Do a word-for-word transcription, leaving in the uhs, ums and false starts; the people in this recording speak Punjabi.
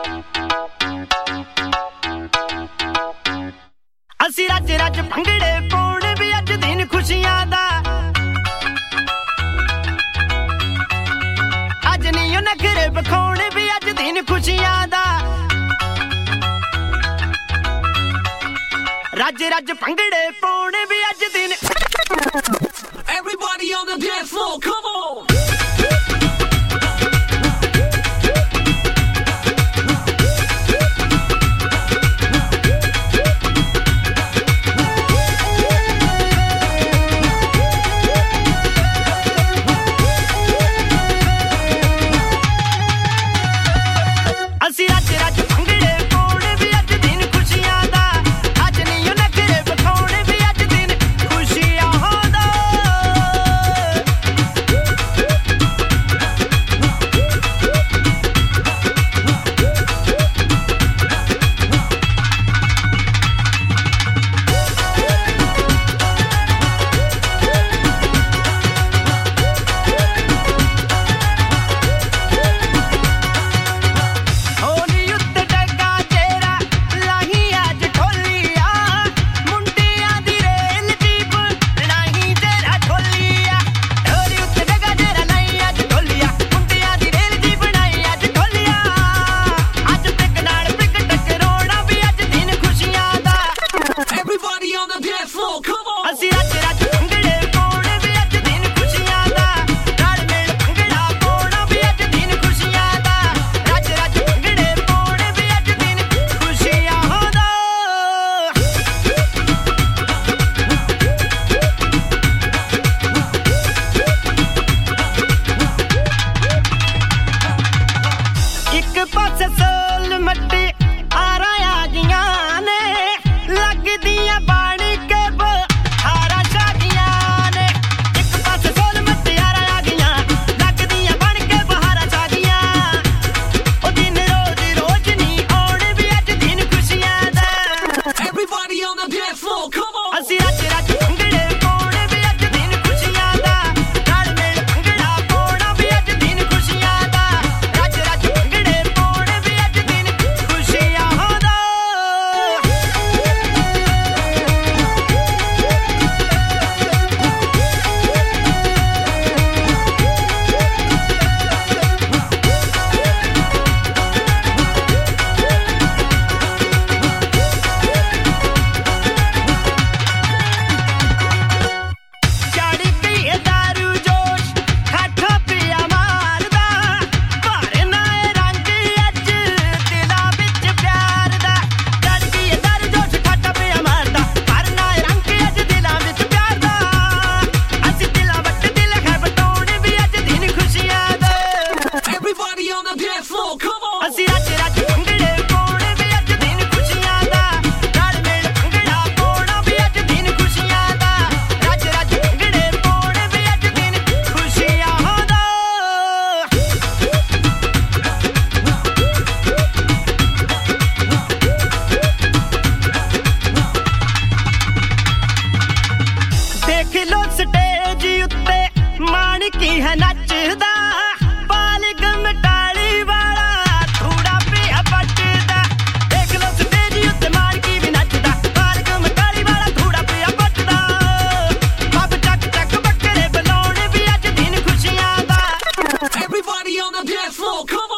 ਅਸੀਂ ਰੱਜ ਰੱਜ ਭੰਗੜੇ ਪਾਉਣ ਵੀ ਅੱਜ ਦਿਨ ਖੁਸ਼ੀਆਂ ਦਾ ਅੱਜ ਨਹੀਂ ਉਹ ਨਖਰੇ ਵਿਖਾਉਣ ਵੀ ਅੱਜ ਦਿਨ ਖੁਸ਼ੀਆਂ ਦਾ ਰੱਜ ਰੱਜ ਭੰਗੜੇ ਪਾਉਣ ਵੀ ਅੱਜ ਦਿਨ Everybody on the dance floor, come on! ਅਸੀਂ ਰੱਜ ਰੱਜ ਭੰਗੜੇ ਪਾਉਣ ਵੀ ਅੱਜ ਦਿਨ ਖੁਸ਼ੀਆਂ ਦਾ ਅੱਜ ਨਹੀਂ ਉਹ ਨਖਰੇ ਵਿਖਾਉਣ ਵੀ ਅੱਜ ਦਿਨ ਖੁਸ਼ੀਆਂ ਦਾ ਹੋਲੀ ਉੱਤੇ ਡੱਗਾ ਤੇਰਾ ਲਾਹੀ ਅੱਜ ਢੋਲੀਆ ਮੁੰਡਿਆਂ ਦੀ ਰੇਲ ਜੀਪ ਨਹੀਂ ਤੇਰਾ ਢੋਲੀਆ ਹੋਲੀ ਉੱਤੇ ਡੱਗਾ ਤੇਰਾ ਲਾਹੀ ਅੱਜ ਢੋਲੀਆ ਮੁੰਡਿਆਂ ਦੀ ਰੇਲ ਜੀਪ ਨਹੀਂ ਅੱਜ ਢੋਲੀਆ ਅੱਜ ਪਿੱਕ ਨਾਲ ਪਿੱਕ ਟਕਰਾਉਣਾ ਵੀ ਅੱਜ ਦਿਨ ਖੁਸ਼ੀਆਂ ਦਾ Everybody on the dance floor, come on! ਅਸੀਂ ਰੱਜ ਰੱਜ ਭੰਗੜੇ ਪਾਉਣ ਵੀ ਅੱਜ ਦਿਨ ਖੁਸ਼ੀਆਂ ਦਾ ਰਲ ਮਿਲ ਭੰਗੜਾ ਪਾਉਣਾ ਵੀ ਅੱਜ ਦਿਨ ਖੁਸ਼ੀਆਂ ਦਾ ਰੱਜ ਰੱਜ ਭੰਗੜੇ ਪਾਉਣ ਵੀ ਅੱਜ ਦਿਨ ਖੁਸ਼ੀਆਂ ਦਾ ਇੱਕ ਪਾਸੇ ਸੋਲ ਮੱਟੀ ਆਰਾ ਆ ਗਈਆਂ ਨੇ ਲੱਗਦੀਆਂ ਬਣ ਕੇ ਬਹਾਰਾਂ ਛਾਗੀਆਂ ਨੇ ਇੱਕ ਪਾਸੇ ਸੋਲ ਮੱਟੀ ਆਰਾ ਆ ਗਈਆਂ ਲੱਗਦੀਆਂ ਬਣ ਕੇ ਬਹਾਰਾਂ ਛਾਗੀਆਂ ਉਹ ਦਿਨ ਰੋਜ਼ ਰੋਜ਼ ਨਹੀਂ ਆਉਣ ਵੀ ਅੱਜ ਦਿਨ ਖੁਸ਼ੀਆਂ ਦਾ Everybody on the dance floor, come on! ਅਸੀਂ ਰੱਜ ਰੱਜ ਭੰਗੜੇ ਪਾਉਣ ਵੀ ਅੱਜ ਦਿਨ ਖੁਸ਼ੀਆਂ ਦਾ ਰਲ ਮਿਲ ਭੰਗੜਾ ਪਾਉਣਾ ਵੀ ਅੱਜ ਦਿਨ ਖੁਸ਼ੀਆਂ ਦਾ ਰੱਜ ਰੱਜ ਭੰਗੜੇ ਪਾਉਣ ਵੀ ਅੱਜ ਦਿਨ ਖੁਸ਼ੀਆਂ ਦਾ ਚੜ੍ਹ ਗਈ ਏ ਦਾਰੂ ਜੋਸ਼ ਠਾਠਾ ਪਿਆ ਮਾਰਦਾ ਪਰ ਨਾ ਇਹ ਰੰਗ ਅੱਜ ਦਿਲਾਂ ਵਿੱਚ ਪਿਆਰ ਦਾ ਚੜ੍ਹ ਗਈ ਏ ਦਾਰੂ ਜੋਸ਼ ਠਾਠਾ ਪਿਆ ਮਾਰਦਾ ਪਰ ਨਾ ਇਹ ਰੰਗ ਅੱਜ ਦਿਲਾਂ ਵਿੱਚ ਪਿਆਰ ਦਾ ਅਸੀਂ ਦਿਲਾਂ ਵੱਟ ਦਿਲ ਹੈ ਬਟਾਉਣ ਵੀ ਅੱਜ ਦਿਨ ਖੁਸ਼ੀਆਂ ਦਾ Everybody on the dance floor, come on! ਅਸੀਂ ਰੱਜ ਰੱਜ ਭੰਗੜੇ ਪਾਉਣ ਵੀ ਅੱਜ ਦਿਨ ਖੁਸ਼ੀਆਂ ਦਾ ਰਲ ਮਿਲ ਭੰਗੜਾ ਪਾਉਣਾ ਵੀ ਅੱਜ ਦਿਨ ਖੁਸ਼ੀਆਂ ਦਾ ਰੱਜ ਰੱਜ ਭੰਗੜੇ ਪਾਉਣ ਵੀ ਅੱਜ ਦਿਨ ਖੁਸ਼ੀਆਂ ਦਾ ਦੇਖ ਲੋ ਸਟੇਜ ਉੱਤੇ ਮਾਣਕੀ ਹੈ ਨੱਚਦਾ ਬਾਲਗਮ ਟਾਲੀ ਵਾਲਾ ਥੋੜਾ ਪਿਆ ਪੱਟਦਾ ਦੇਖ ਲੋ ਸਟੇਜ ਉੱਤੇ ਮਾਣਕੀ ਵੀ ਨੱਚਦਾ ਬਾਲਗਮ ਟਾਲੀ ਵਾਲਾ ਥੋੜਾ ਪਿਆ ਪੱਟਦਾ ਬੱਬ ਚੱਕ ਚੱਕ ਬੱਕਰੇ ਬੁਲਾਉਣ ਵੀ ਅੱਜ ਦਿਨ ਖੁਸ਼ੀਆਂ ਦਾ Everybody on the dance floor, come on!